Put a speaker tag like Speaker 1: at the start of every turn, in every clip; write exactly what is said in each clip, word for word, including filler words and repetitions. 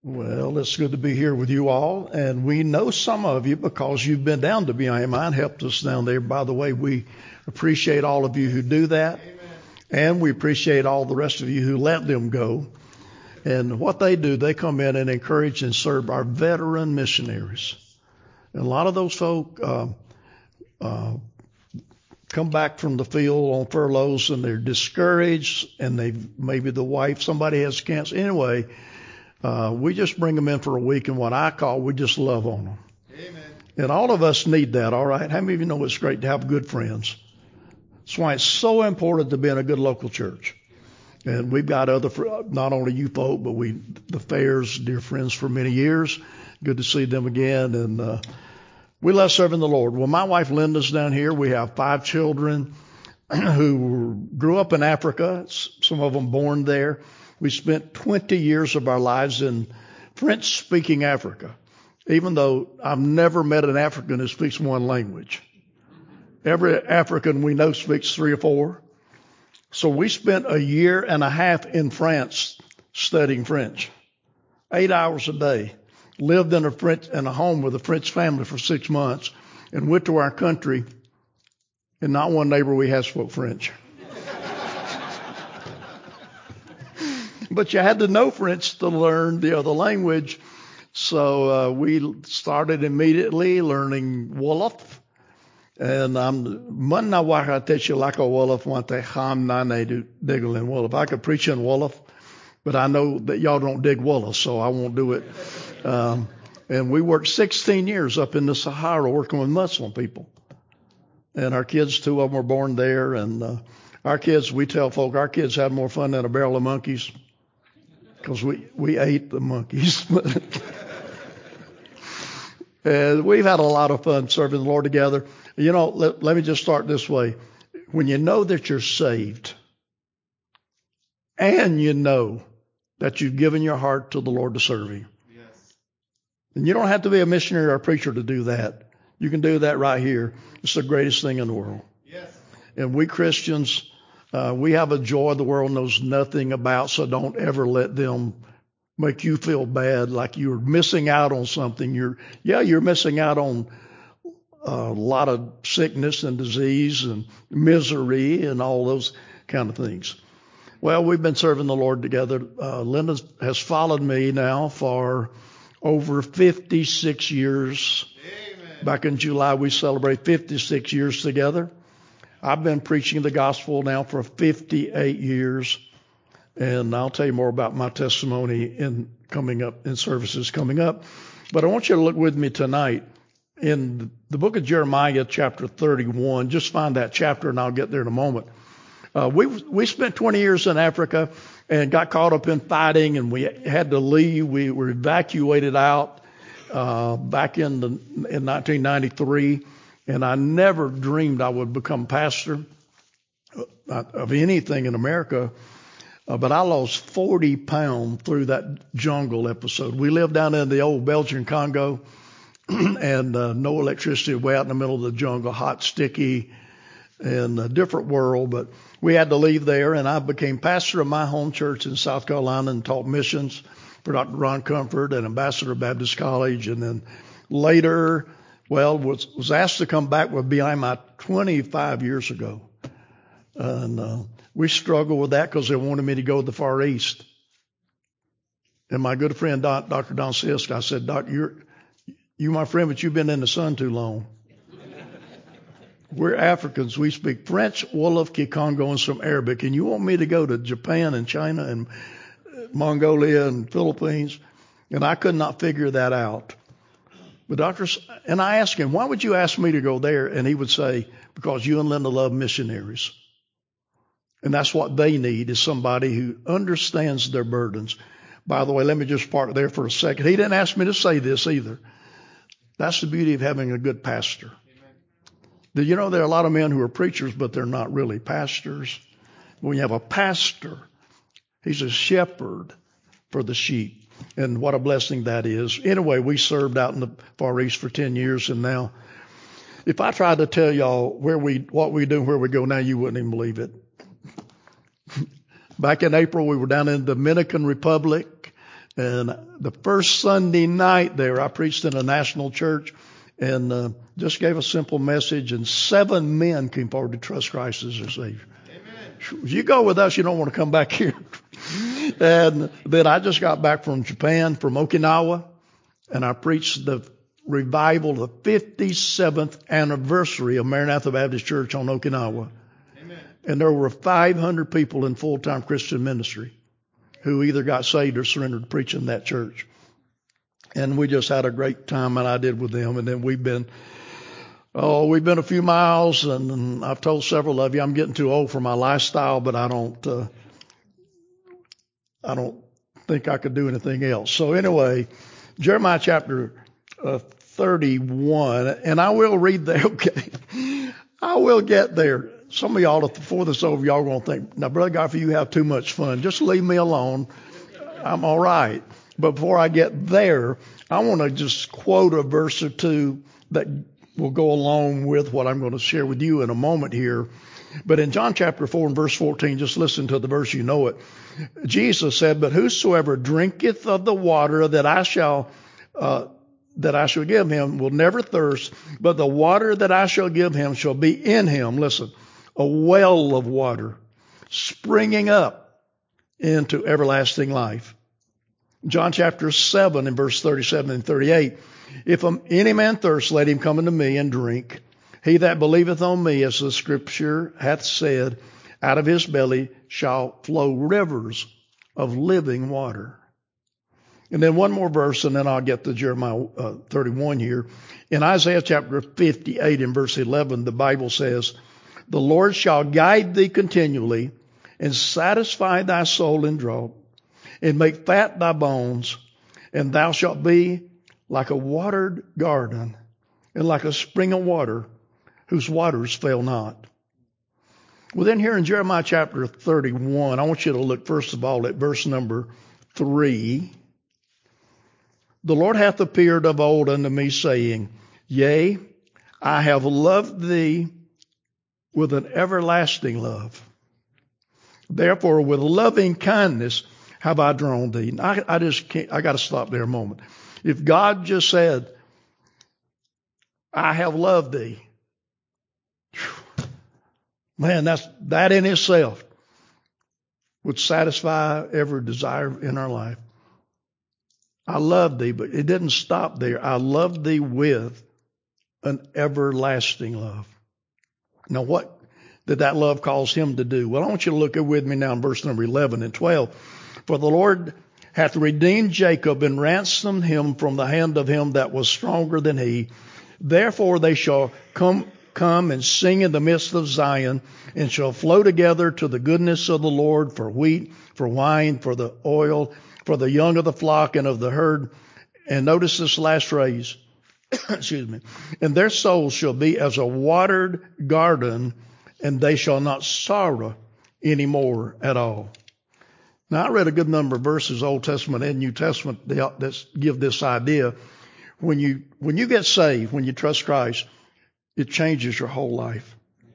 Speaker 1: Well, it's good to be here with you all, and we know some of you because you've been down to B I M I and helped us down there. By the way, we appreciate all of you who do that, Amen. And we appreciate all the rest of you who let them go. And what they do, they come in and encourage and serve our veteran missionaries. And a lot of those folk uh, uh, come back from the field on furloughs and they're discouraged, and they maybe the wife, somebody has cancer. Anyway, uh, we just bring them in for a week, and what I call we just love on them. Amen. And all of us need that, all right? How many of you know it's great to have good friends? That's why it's so important to be in a good local church. And we've got other, not only you folk, but we, the Fairs, dear friends for many years. Good to see them again. And uh, we love serving the Lord. Well, my wife Linda's down here. We have five children who grew up in Africa, some of them born there. We spent twenty years of our lives in French-speaking Africa, even though I've never met an African who speaks one language. Every African we know speaks three or four. So we spent a year and a half in France studying French, eight hours a day, lived in a French in a home with a French family for six months, and went to our country, and not one neighbor we had spoke French. But you had to know French to learn the other language. So uh, we started immediately learning Wolof. And I'm manna waha te shilaka Wolof wante ham nane diggling Wolof. I could preach in Wolof, but I know that y'all don't dig Wolof, so I won't do it. Um, and we worked sixteen years up in the Sahara working with Muslim people. And our kids, two of them were born there. And uh, our kids, we tell folk, our kids had more fun than a barrel of monkeys because we, we ate the monkeys. And we've had a lot of fun serving the Lord together. You know, let, let me just start this way. When you know that you're saved and you know that you've given your heart to the Lord to serve Him. Yes. And you don't have to be a missionary or a preacher to do that. You can do that right here. It's the greatest thing in the world. Yes. And we Christians, uh, we have a joy the world knows nothing about, so don't ever let them make you feel bad like you're missing out on something. You're, yeah, you're missing out on a lot of sickness and disease and misery and all those kind of things. Well, we've been serving the Lord together. Uh, Linda has followed me now for over fifty-six years. Amen. Back in July, we celebrate fifty-six years together. I've been preaching the gospel now for fifty-eight years. And I'll tell you more about my testimony in coming up in services coming up. But I want you to look with me tonight in the book of Jeremiah, chapter thirty-one. Just find that chapter, and I'll get there in a moment. Uh, we we spent twenty years in Africa and got caught up in fighting, and we had to leave. We were evacuated out uh, back in the in nineteen ninety-three, and I never dreamed I would become pastor of anything in America. Uh, but I lost forty pounds through that jungle episode. We lived down in the old Belgian Congo and uh, no electricity, way out in the middle of the jungle, hot, sticky, and a different world. But we had to leave there, and I became pastor of my home church in South Carolina and taught missions for Doctor Ron Comfort and ambassador of Baptist College. And then later, well, was, was asked to come back with B I M I twenty-five years ago. And uh, we struggled with that because they wanted me to go to the Far East. And my good friend, Don, Doctor Don Sisk, I said, Doc, you're, you my friend, but you've been in the sun too long. We're Africans. We speak French, Wolof, Kikongo, and some Arabic. And you want me to go to Japan and China and Mongolia and Philippines? And I could not figure that out. But Doctor, and I asked him, why would you ask me to go there? And he would say, because you and Linda love missionaries. And that's what they need, is somebody who understands their burdens. By the way, let me just park there for a second. He didn't ask me to say this either. That's the beauty of having a good pastor. Amen. You know, there are a lot of men who are preachers, but they're not really pastors. When you have a pastor, he's a shepherd for the sheep. And what a blessing that is. Anyway, we served out in the Far East for ten years, and now, if I tried to tell y'all where we, what we do, where we go now, you wouldn't even believe it. Back in April, we were down in the Dominican Republic, And the first Sunday night there, I preached in a national church and uh, just gave a simple message, and seven men came forward to trust Christ as their Savior. Amen. If you go with us, you don't want to come back here. And then I just got back from Japan, from Okinawa, and I preached the revival, the fifty-seventh anniversary of Maranatha Baptist Church on Okinawa. Amen. And there were five hundred people in full-time Christian ministry who either got saved or surrendered to preaching in that church. And we just had a great time, and I did with them. And then we've been, oh, we've been a few miles, and, and I've told several of you I'm getting too old for my lifestyle, but I don't, uh, I don't think I could do anything else. So anyway, Jeremiah chapter uh, thirty-one, and I will read there. Okay, I will get there. Some of y'all, before this over, y'all are going to think, now, Brother Godfrey, you have too much fun. Just leave me alone. I'm all right. But before I get there, I want to just quote a verse or two that will go along with what I'm going to share with you in a moment here. But in John chapter four and verse fourteen, just listen to the verse, you know it. Jesus said, but whosoever drinketh of the water that I shall uh, that I shall give him will never thirst, but the water that I shall give him shall be in him, listen, a well of water springing up into everlasting life. John chapter seven and verse thirty-seven and thirty-eight, if any man thirst, let him come unto me and drink. He that believeth on me, as the scripture hath said, out of his belly shall flow rivers of living water. And then one more verse, and then I'll get to Jeremiah uh, thirty-one here. In Isaiah chapter fifty-eight and verse eleven, the Bible says, the Lord shall guide thee continually and satisfy thy soul in drought and make fat thy bones, and thou shalt be like a watered garden and like a spring of water whose waters fail not. Well, then here in Jeremiah chapter thirty-one, I want you to look first of all at verse number three. The Lord hath appeared of old unto me, saying, yea, I have loved thee with an everlasting love. Therefore, with loving kindness have I drawn thee. I, I just can't, I got to stop there a moment. If God just said, I have loved thee, man, that's, that in itself would satisfy every desire in our life. I love thee, but it didn't stop there. I love thee with an everlasting love. Now, what did that love cause him to do? Well, I want you to look with me now in verse number eleven and twelve. For the Lord hath redeemed Jacob and ransomed him from the hand of him that was stronger than he. Therefore they shall come come and sing in the midst of Zion, and shall flow together to the goodness of the Lord, for wheat, for wine, for the oil, for the young of the flock and of the herd. And notice this last phrase, excuse me, and their souls shall be as a watered garden, and they shall not sorrow any more at all. Now, I read a good number of verses, Old Testament and New Testament, that give this idea. When you, when you get saved, when you trust Christ, it changes your whole life.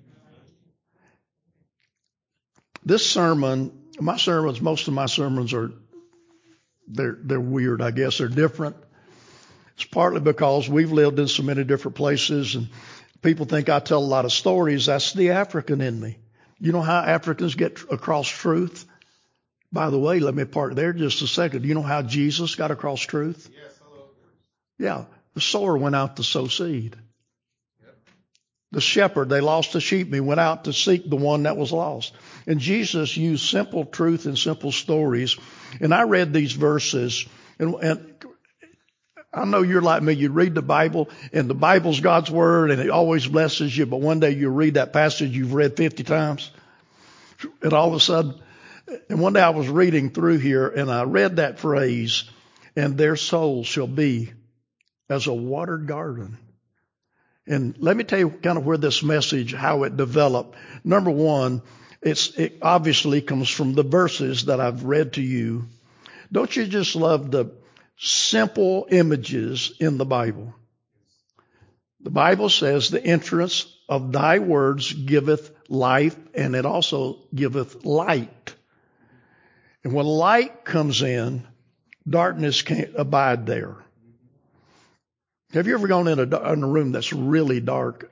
Speaker 1: This sermon, my sermons, most of my sermons are, they're, they're weird, I guess. They're different. It's partly because we've lived in so many different places, and people think I tell a lot of stories. That's the African in me. You know how Africans get across truth? By the way, let me park there just a second. Do you know how Jesus got across truth?
Speaker 2: Yes, hello.
Speaker 1: Yeah, the sower went out to sow seed. Yep. The shepherd, they lost the sheep. He went out to seek the one that was lost. And Jesus used simple truth and simple stories. And I read these verses, and, and I know you're like me. You read the Bible, and the Bible's God's Word, and it always blesses you. But one day you read that passage you've read fifty times, and all of a sudden, and one day I was reading through here, and I read that phrase, and their souls shall be as a watered garden. And let me tell you kind of where this message, how it developed. Number one, it's, it obviously comes from the verses that I've read to you. Don't you just love the simple images in the Bible? The Bible says the entrance of thy words giveth life, and it also giveth light. And when light comes in, Darkness can't abide there. Have you ever gone in a, in a room that's really dark?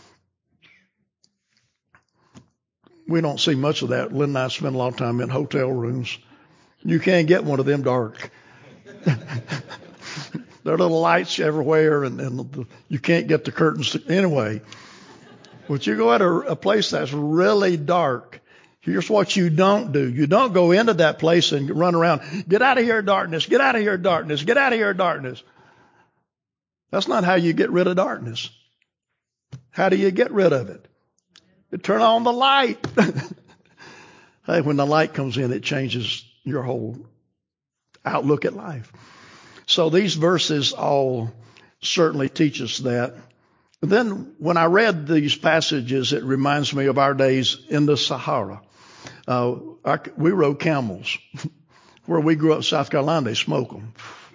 Speaker 1: We don't see much of that. Lynn and I spend a lot of time in hotel rooms. You can't get one of them dark. There are little lights everywhere, and, and the, you can't get the curtains to, anyway. But you go at a, a place that's really dark. Here's what you don't do. You don't go into that place and run around. Get out of here, darkness. Get out of here, darkness. Get out of here, darkness. That's not how you get rid of darkness. How do you get rid of it? You turn on the light. Hey, when the light comes in, it changes your whole outlook at life. So these verses all certainly teach us that. Then when I read these passages, it reminds me of our days in the Sahara. Uh, our, we rode camels. Where we grew up in South Carolina, they smoke them.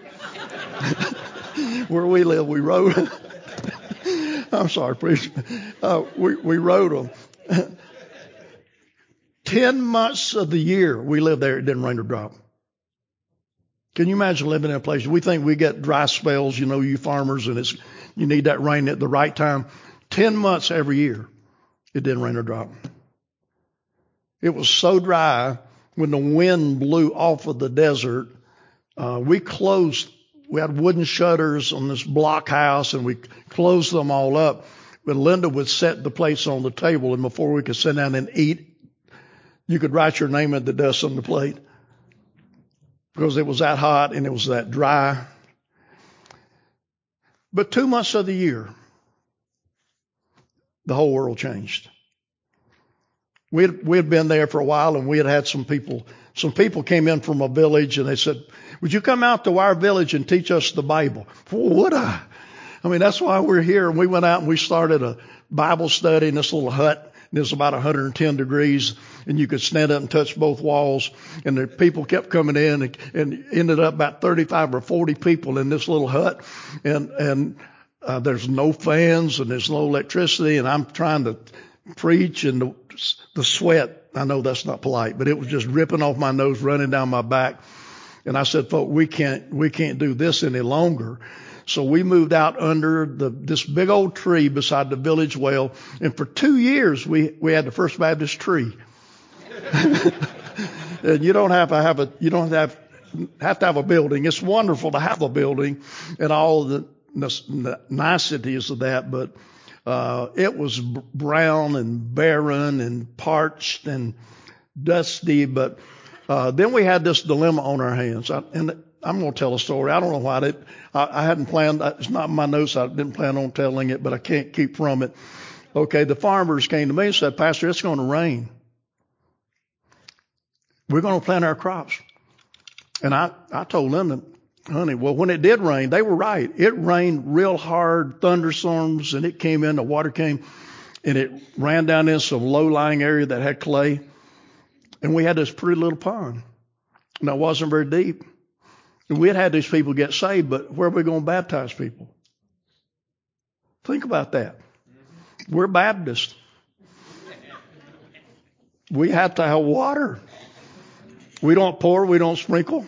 Speaker 1: Where we live, we rode. I'm sorry, preacher. Uh, we, we rode them. Ten months of the year we lived there, it didn't rain or drop. Can you imagine living in a place? We think we get dry spells, you know, you farmers, and it's you need that rain at the right time. Ten months every year, it didn't rain or drop. It was so dry when the wind blew off of the desert. Uh, we closed. We had wooden shutters on this block house, and we closed them all up. But Linda would set the plates on the table, and before we could sit down and eat, you could write your name in the dust on the plate because it was that hot and it was that dry. But two months of the year, the whole world changed. We had, we had been there for a while, and we had had some people. Some people came in from a village, and they said, "Would you come out to our village and teach us the Bible?" Well, would I? I mean, that's why we're here. And we went out and we started a Bible study in this little hut. And it was about one hundred ten degrees, and you could stand up and touch both walls. And the people kept coming in, and, and ended up about thirty-five or forty people in this little hut. And and uh, there's no fans and there's no electricity. And I'm trying to preach, and the, the sweat, I know that's not polite, but it was just dripping off my nose, running down my back. And I said, "Folks, we can't we can't do this any longer." So we moved out under the, this big old tree beside the village well. And for two years, we, we had the First Baptist tree. And you don't have to have a, you don't have, have to have a building. It's wonderful to have a building and all the niceties of that. But, uh, it was brown and barren and parched and dusty. But, uh, then we had this dilemma on our hands. I, and I'm going to tell a story. I don't know why it, I, I hadn't planned. It's not in my notes. I didn't plan on telling it, but I can't keep from it. Okay. The farmers came to me and said, "Pastor, it's going to rain. We're going to plant our crops." And I, I told them, honey, well, when it did rain, they were right. It rained real hard, thunderstorms, and it came in, the water came, and it ran down in some low-lying area that had clay. And we had this pretty little pond. And it wasn't very deep. And we had had these people get saved, but where are we going to baptize people? Think about that. We're Baptists. We have to have water. We don't pour, we don't sprinkle.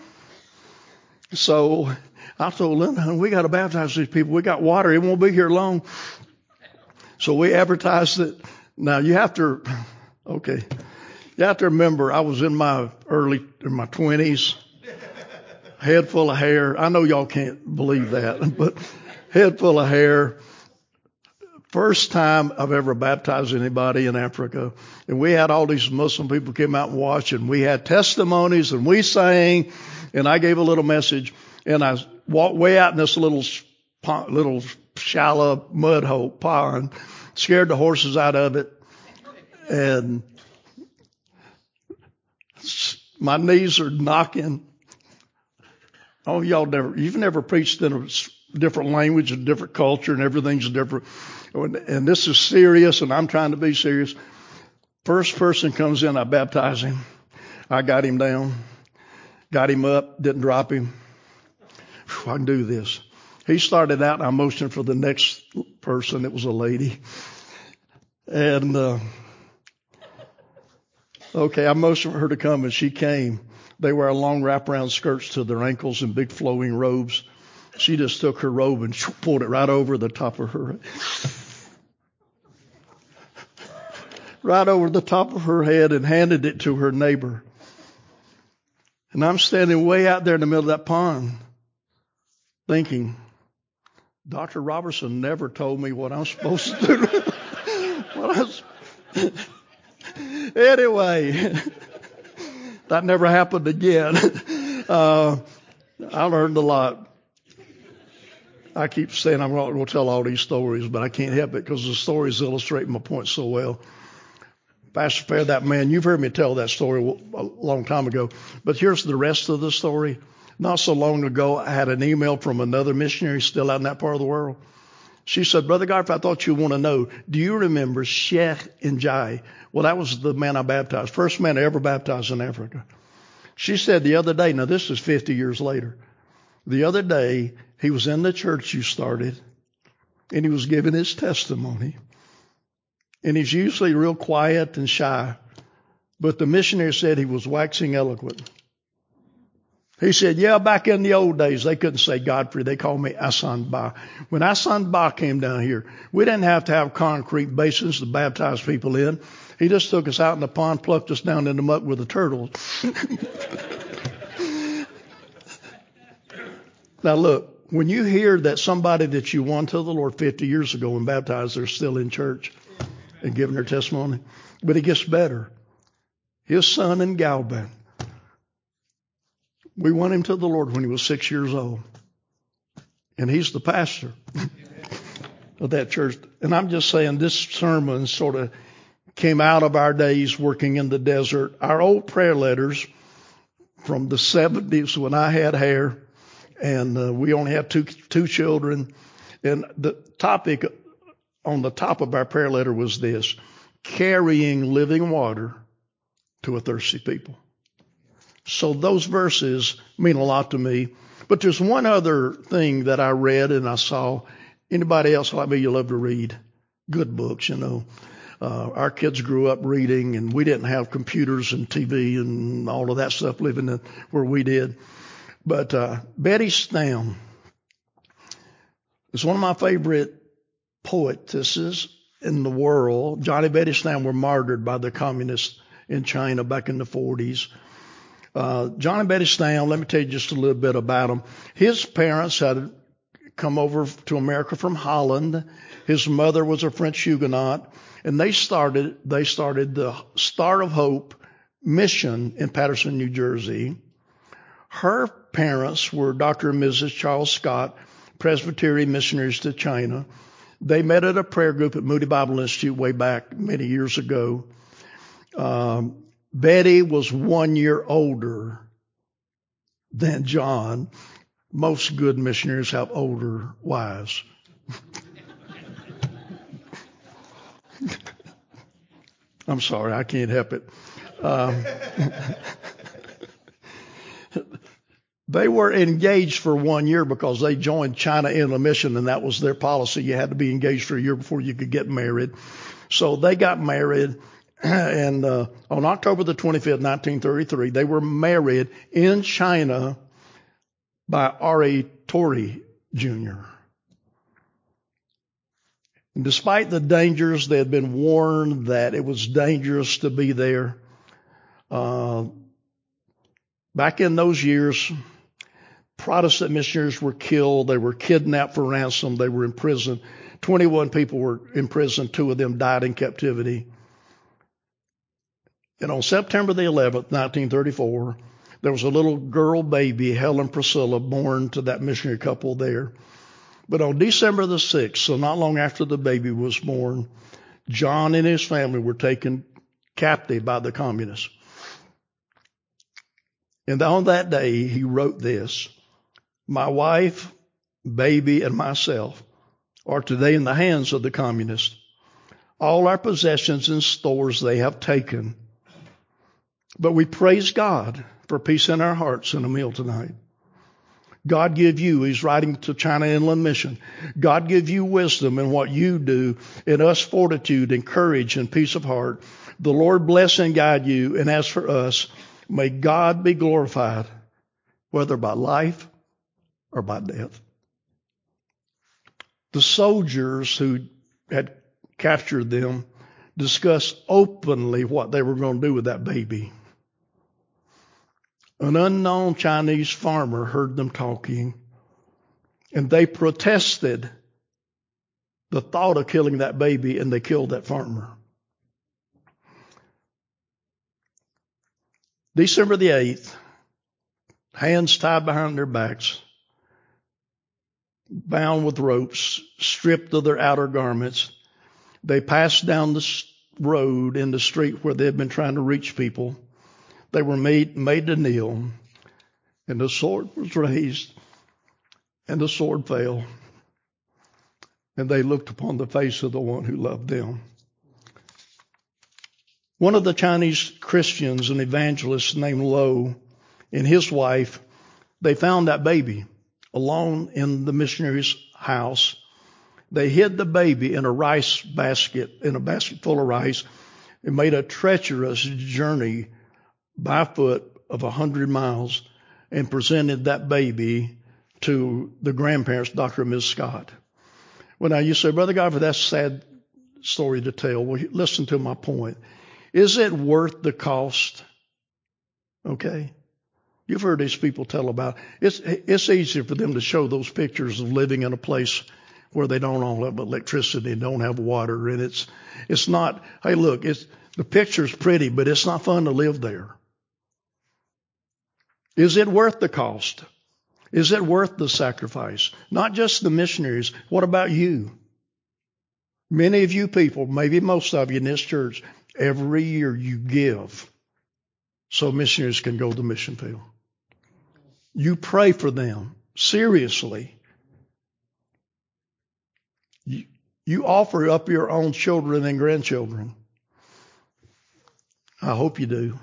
Speaker 1: So I told them, we got to baptize these people. We got water. It won't be here long. So we advertised it. Now you have to, okay, you have to remember I was in my early, in my twenties. Head full of hair. I know y'all can't believe that, but head full of hair. First time I've ever baptized anybody in Africa. And we had all these Muslim people came out and watched, and we had testimonies, and we sang, and I gave a little message, and I walked way out in this little pond, little shallow mud hole pond, scared the horses out of it, and my knees are knocking. Oh, y'all never, you've never preached in a different language, a different culture, and everything's different. And this is serious, and I'm trying to be serious. First person comes in, I baptize him. I got him down, got him up, didn't drop him. Whew, I can do this. He started out, and I motioned for the next person. It was a lady. And, uh, okay, I motioned for her to come, and she came. They wear long wraparound skirts to their ankles and big flowing robes. She just took her robe and pulled it right over the top of her, right over the top of her head and handed it to her neighbor. And I'm standing way out there in the middle of that pond thinking, Doctor Robertson never told me what I'm supposed to do. what I was... Anyway, that never happened again. Uh, I learned a lot. I keep saying I'm not going to tell all these stories, but I can't help it because the stories illustrate my point so well. Pastor Fair, that man, you've heard me tell that story a long time ago, but here's the rest of the story. Not so long ago, I had an email from another missionary still out in that part of the world. She said, Brother Garf, I thought you want to know, do you remember Sheikh Njai? Well, that was the man I baptized, first man I ever baptized in Africa. She said the other day, now this is fifty years later, the other day he was in the church you started and he was giving his testimony. And he's usually real quiet and shy, but the missionary said he was waxing eloquent. He said, yeah, back in the old days, they couldn't say Godfrey. They called me Asan Ba. When Asan Ba came down here, we didn't have to have concrete basins to baptize people in. He just took us out in the pond, plucked us down in the muck with the turtles. Now, look, when you hear that somebody that you won to the Lord fifty years ago and baptized, they're still in church and giving their testimony. But it gets better. His son in Galban, we won him to the Lord when he was six years old. And he's the pastor of that church. And I'm just saying this sermon sort of came out of our days working in the desert. Our old prayer letters from the seventies when I had hair and uh, we only had two, two children. And the topic on the top of our prayer letter was this: carrying living water to a thirsty people. So those verses mean a lot to me. But there's one other thing that I read and I saw. Anybody else like me, you love to read good books, you know. Uh, our kids grew up reading, and we didn't have computers and T V and all of that stuff living in where we did. But uh, Betty Stam is one of my favorite poetesses in the world. Johnny and Betty Stam were martyred by the communists in China back in the forties. Uh, John and Betty Stam, let me tell you just a little bit about him. His parents had come over to America from Holland. His mother was a French Huguenot, and they started they started the Star of Hope mission in Paterson, New Jersey. Her parents were Doctor and Missus Charles Scott, Presbyterian missionaries to China. They met at a prayer group at Moody Bible Institute way back many years ago. Um, Betty was one year older than John. Most good missionaries have older wives. I'm sorry, I can't help it. Um, they were engaged for one year because they joined China Inland Mission, and that was their policy. You had to be engaged for a year before you could get married. So they got married. And uh, on October the twenty-fifth, nineteen thirty-three, they were married in China by R A Torrey Junior And despite the dangers, they had been warned that it was dangerous to be there. Uh, back in those years, Protestant missionaries were killed. They were kidnapped for ransom. They were imprisoned. twenty-one people were imprisoned. Two of them died in captivity. And on September the eleventh, nineteen thirty-four, there was a little girl baby, Helen Priscilla, born to that missionary couple there. But on December the sixth, so not long after the baby was born, John and his family were taken captive by the communists. And on that day, he wrote this: my wife, baby, and myself are today in the hands of the communists. All our possessions and stores they have taken. But we praise God for peace in our hearts and a meal tonight. God give you, he's writing to China Inland Mission, God give you wisdom in what you do, and us fortitude and courage and peace of heart. The Lord bless and guide you, and as for us, May God be glorified, whether by life or by death. The soldiers who had captured them discussed openly what they were going to do with that baby. An unknown Chinese farmer heard them talking, and they protested the thought of killing that baby, and they killed that farmer. December the eighth, hands tied behind their backs, bound with ropes, stripped of their outer garments, they passed down the road in the street where they had been trying to reach people. They were made, made to kneel, and the sword was raised, and the sword fell, and they looked upon the face of the one who loved them. One of the Chinese Christians, an evangelist named Lo, and his wife, they found that baby alone in the missionary's house. They hid the baby in a rice basket, in a basket full of rice, and made a treacherous journey by foot of a hundred miles and presented that baby to the grandparents, Doctor and Miz Scott. Well, now you say, Brother Godfrey, that's a sad story to tell. Well, listen to my point. Is it worth the cost? Okay. You've heard these people tell about it. It's, it's easier for them to show those pictures of living in a place where they don't all have electricity and don't have water. And it's, it's not, hey, look, it's, the picture's pretty, but it's not fun to live there. Is it worth the cost? Is it worth the sacrifice? Not just the missionaries. What about you? Many of you people, maybe most of you in this church, every year you give so missionaries can go to the mission field. You pray for them. Seriously. You, you offer up your own children and grandchildren. I hope you do.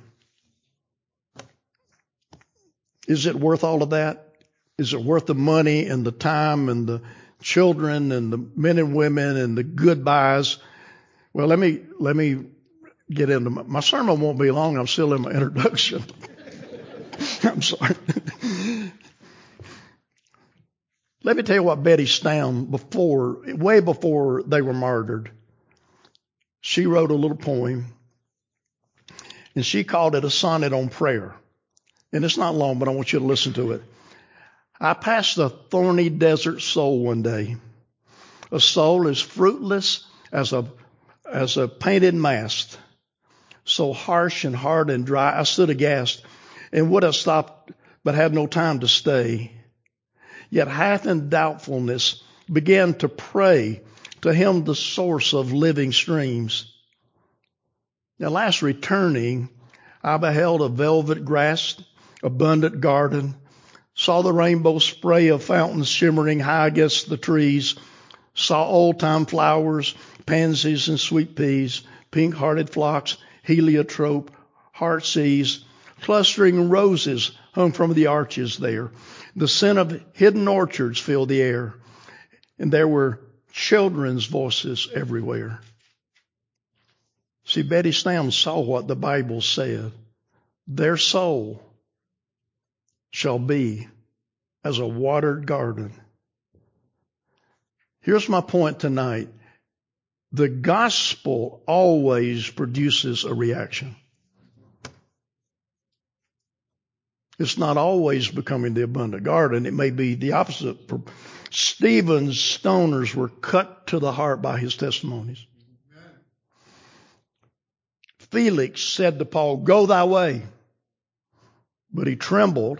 Speaker 1: Is it worth all of that? Is it worth the money and the time and the children and the men and women and the goodbyes? Well, let me let me get into my, my sermon. Won't be long. I'm still in my introduction. I'm sorry. Let me tell you what Betty Stam, before, way before they were martyred, she wrote a little poem, and she called it a sonnet on prayer. And it's not long, but I want you to listen to it. I passed a thorny desert soul one day, a soul as fruitless as a as a painted mast, so harsh and hard and dry. I stood aghast and would have stopped, but had no time to stay. Yet half in doubtfulness began to pray to him, the source of living streams. Now, last returning, I beheld a velvet grass, abundant garden, saw the rainbow spray of fountains shimmering high against the trees, saw old-time flowers, pansies and sweet peas, pink-hearted phlox, heliotrope, heartsease, clustering roses hung from the arches there. The scent of hidden orchards filled the air, and there were children's voices everywhere. See, Betty Stam saw what the Bible said. Their soul shall be as a watered garden. Here's my point tonight. The gospel always produces a reaction. It's not always becoming the abundant garden. It may be the opposite. Stephen's stoners were cut to the heart by his testimonies. Amen. Felix said to Paul, "Go thy way." But he trembled.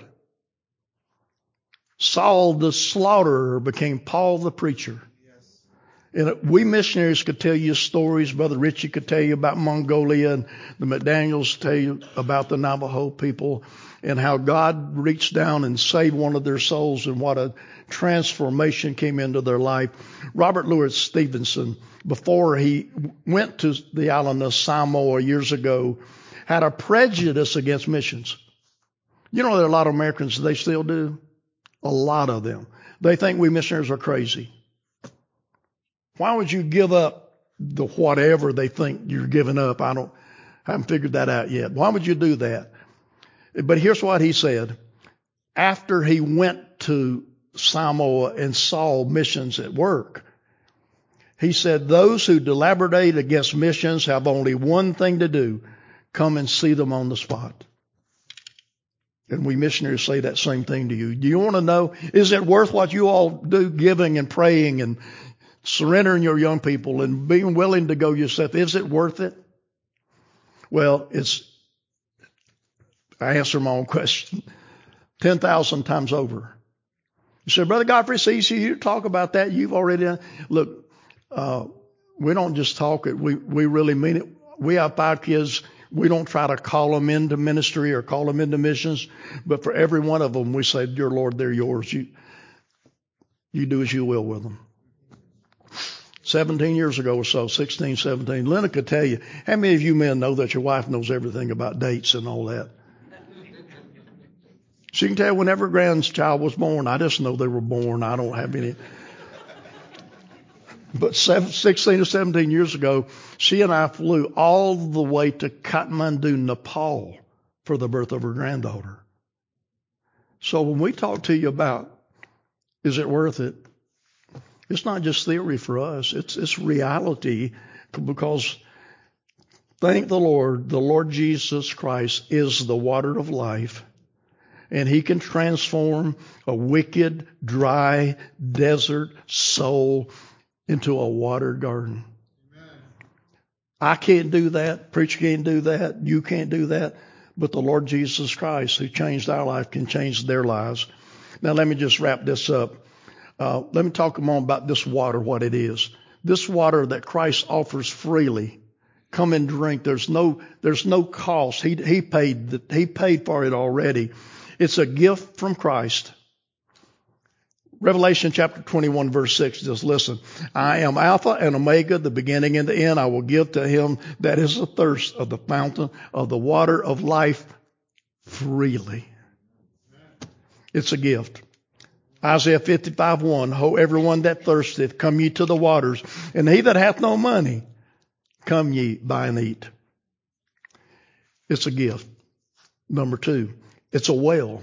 Speaker 1: Saul the slaughterer became Paul the preacher. And we missionaries could tell you stories. Brother Richie could tell you about Mongolia, and the McDaniels tell you about the Navajo people and how God reached down and saved one of their souls and what a transformation came into their life. Robert Louis Stevenson, before he went to the island of Samoa years ago, had a prejudice against missions. You know, there are a lot of Americans, they still do. A lot of them. They think we missionaries are crazy. Why would you give up the whatever they think you're giving up? I don't, I haven't figured that out yet. Why would you do that? But here's what he said. After he went to Samoa and saw missions at work, he said, those who deliberate against missions have only one thing to do: come and see them on the spot. And we missionaries say that same thing to you. Do you want to know, is it worth what you all do, giving and praying and surrendering your young people and being willing to go yourself? Is it worth it? Well, it's, I answer my own question ten thousand times over. You said, Brother Godfrey, it's easy you talk about that. You've already done. Look, uh, we don't just talk it. We, we really mean it. We have five kids. We don't try to call them into ministry or call them into missions. But for every one of them, we say, dear Lord, they're yours. You, you do as you will with them. seventeen years ago or so, sixteen, seventeen, Linda could tell you, how many of you men know that your wife knows everything about dates and all that? She can tell you whenever grandchild was born. I just know they were born. I don't have any. But seven, sixteen or seventeen years ago, she and I flew all the way to Kathmandu, Nepal for the birth of her granddaughter. So when we talk to you about, is it worth it? It's not just theory for us. It's, it's reality, because thank the Lord, the Lord Jesus Christ is the water of life. And he can transform a wicked, dry, desert soul into a watered garden. Amen. I can't do that. Preacher can't do that. You can't do that. But the Lord Jesus Christ, who changed our life, can change their lives. Now, let me just wrap this up. Uh, let me talk a moment about this water, what it is. This water that Christ offers freely. Come and drink. There's no, there's no cost. He, he paid, the, he paid for it already. It's a gift from Christ. Revelation chapter twenty-one, verse six, just listen. I am Alpha and Omega, the beginning and the end. I will give to him that is athirst of the fountain of the water of life freely. It's a gift. Isaiah fifty-five, one, Ho, everyone that thirsteth, come ye to the waters, and he that hath no money, come ye, buy and eat. It's a gift. Number two, it's a well.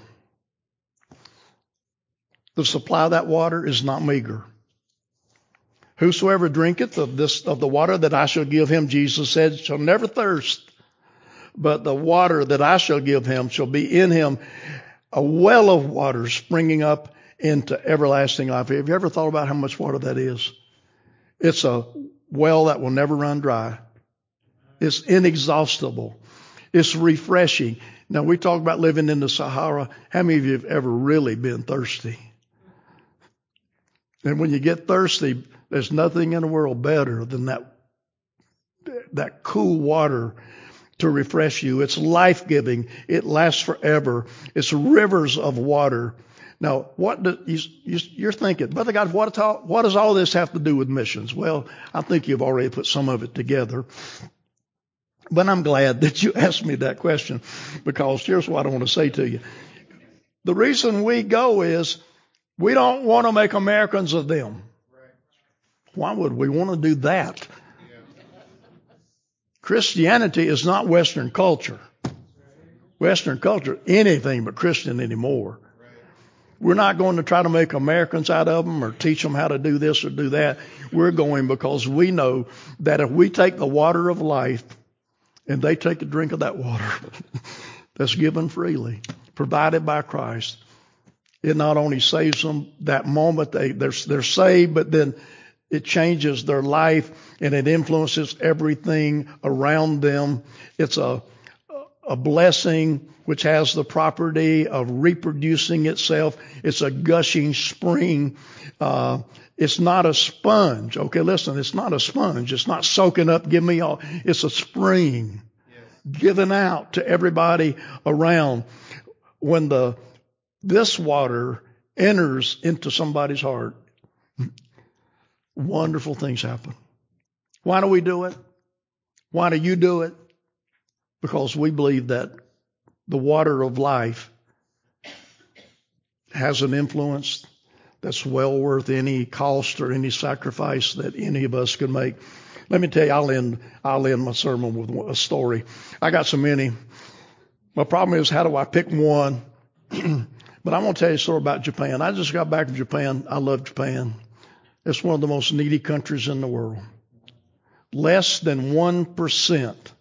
Speaker 1: The supply of that water is not meager. Whosoever drinketh of this, of the water that I shall give him, Jesus said, shall never thirst. But the water that I shall give him shall be in him a well of water springing up into everlasting life. Have you ever thought about how much water that is? It's a well that will never run dry. It's inexhaustible. It's refreshing. Now, we talk about living in the Sahara. How many of you have ever really been thirsty? And when you get thirsty, there's nothing in the world better than that, that cool water to refresh you. It's life-giving. It lasts forever. It's rivers of water. Now, what do you, you, you're thinking, Brother God, what, what does all this have to do with missions? Well, I think you've already put some of it together. But I'm glad that you asked me that question, because here's what I want to say to you. The reason we go is we don't want to make Americans of them. Why would we want to do that? Christianity is not Western culture. Western culture, anything but Christian anymore. We're not going to try to make Americans out of them or teach them how to do this or do that. We're going because we know that if we take the water of life and they take a drink of that water that's given freely, provided by Christ, it not only saves them that moment, they, they're, they're saved, but then it changes their life and it influences everything around them. It's a, a blessing which has the property of reproducing itself. It's a gushing spring. Uh, it's not a sponge. Okay, listen, it's not a sponge. It's not soaking up, give me all. It's a spring, yes, given out to everybody around. When the this water enters into somebody's heart, wonderful things happen. Why do we do it? Why do you do it? Because we believe that the water of life has an influence that's well worth any cost or any sacrifice that any of us can make. Let me tell you, I'll end, I'll end my sermon with a story. I got so many. My problem is, how do I pick one? But I'm going to tell you a story about Japan. I just got back from Japan. I love Japan. It's one of the most needy countries in the world. Less than one percent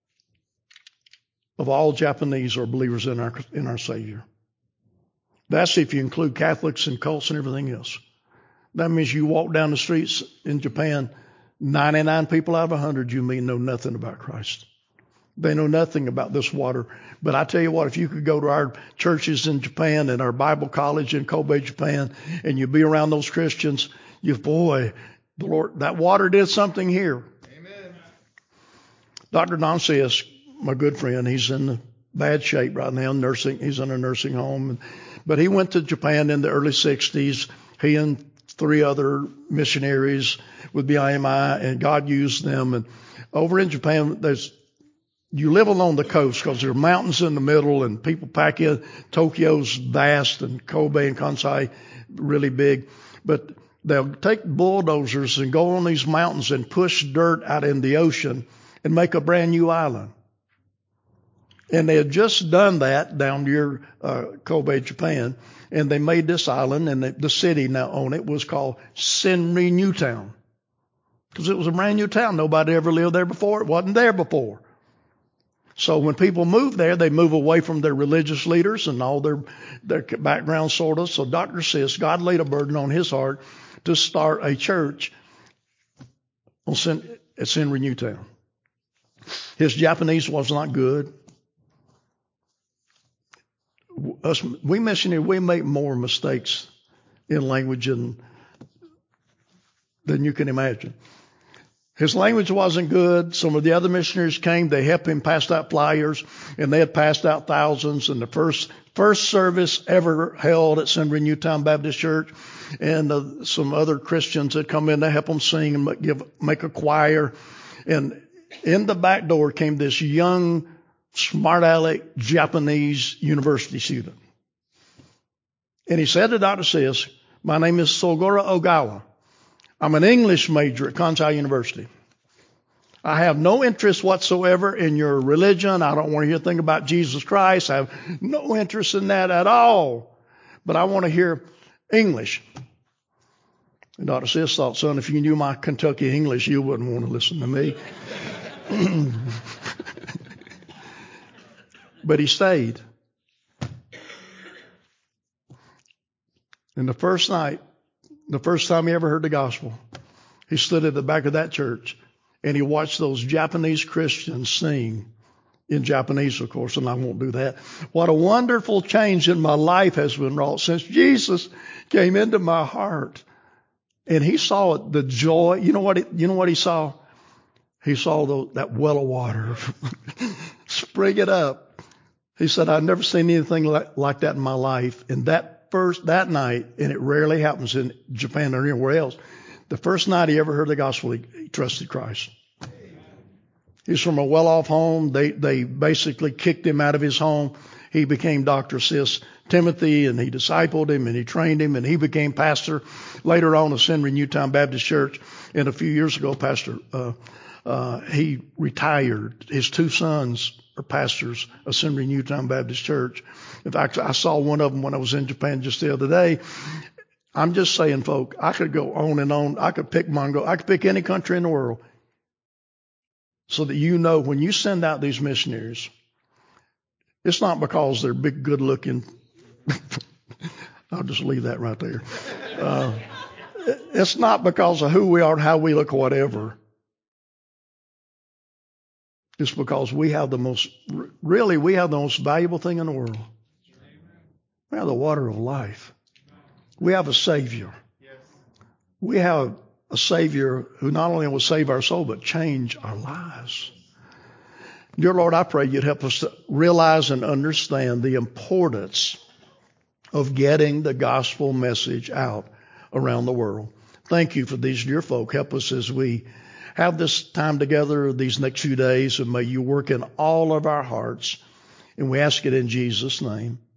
Speaker 1: of all Japanese are believers in our in our Savior. That's if you include Catholics and cults and everything else. That means you walk down the streets in Japan, ninety-nine people out of one hundred you meet know nothing about Christ. They know nothing about this water. But I tell you what, if you could go to our churches in Japan and our Bible college in Kobe, Japan, and you be around those Christians, you, boy, the Lord, that water did something here. Amen. Doctor Don says, my good friend, he's in bad shape right now, nursing. He's in a nursing home. But he went to Japan in the early sixties. He and three other missionaries with B I M I, and God used them. And over in Japan, there's you live along the coast because there are mountains in the middle, and people pack in. Tokyo's vast, and Kobe and Kansai really big. But they'll take bulldozers and go on these mountains and push dirt out in the ocean and make a brand new island. And they had just done that down near uh, Kobe, Japan, and they made this island, and the, the city now on it was called Senri Newtown, because it was a brand new town. Nobody ever lived there before. It wasn't there before. So when people move there, they move away from their religious leaders and all their their background, sort of. So Doctor says God laid a burden on his heart to start a church on Sen, at Senri Newtown. His Japanese was not good. Us, we missionaries, we make more mistakes in language than, than you can imagine. His language wasn't good. Some of the other missionaries came. They helped him pass out flyers, and they had passed out thousands. And the first first service ever held at Senri Newtown Baptist Church, and uh, some other Christians had come in to help them sing and give make a choir. And in the back door came this young, smart-aleck Japanese university student. And he said to Doctor Sis, my name is Sogura Ogawa. I'm an English major at Kansai University. I have no interest whatsoever in your religion. I don't want to hear a thing about Jesus Christ. I have no interest in that at all. But I want to hear English. And Doctor Sis thought, son, if you knew my Kentucky English, you wouldn't want to listen to me. But he stayed. And the first night, the first time he ever heard the gospel, he stood at the back of that church and he watched those Japanese Christians sing in Japanese, of course, and I won't do that. What a wonderful change in my life has been wrought since Jesus came into my heart. And he saw it, the joy. You know what? It, you know what he saw? He saw the, that well of water spring it up. He said, I've never seen anything like, like that in my life. And that first, that night, and it rarely happens in Japan or anywhere else, the first night he ever heard the gospel, he, he trusted Christ. He's from a well-off home. They, they basically kicked him out of his home. He became Doctor Sis Timothy, and he discipled him, and he trained him, and he became pastor later on of Senri Newtown Baptist Church. And a few years ago, Pastor, uh, uh, he retired. His two sons are pastors of Senri Newtown Baptist Church. In fact, I saw one of them when I was in Japan just the other day. I'm just saying, folk, I could go on and on. I could pick Mongo. I could pick any country in the world. So that you know, when you send out these missionaries, it's not because they're big, good-looking. I'll just leave that right there. Uh, it's not because of who we are and how we look or whatever. It's because we have the most, really, we have the most valuable thing in the world. We have the water of life. We have a Savior. We have a Savior who not only will save our soul, but change our lives. Dear Lord, I pray you'd help us to realize and understand the importance of getting the gospel message out around the world. Thank you for these dear folk. Help us as we have this time together these next few days, and may you work in all of our hearts. And we ask it in Jesus' name.